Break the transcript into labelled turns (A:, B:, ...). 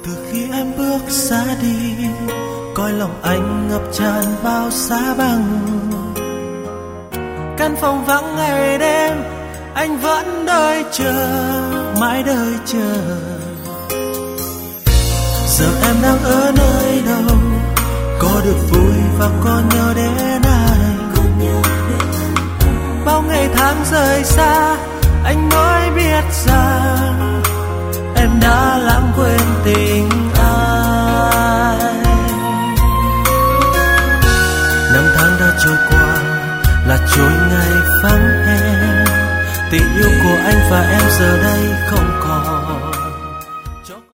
A: Từ khi em bước xa đi, coi lòng anh ngập tràn bao giá băng. Căn phòng vắng ngày đêm, anh vẫn đợi chờ, mãi đợi chờ. Giờ em đang ở nơi đâu, có được vui và có nhớ đến anh. Bao ngày tháng rời xa, anh mới biết rằng em đã lãng quên tình anh. Năm tháng đã trôi qua là trôi ngày vắng em. Tình yêu của anh và em giờ đây không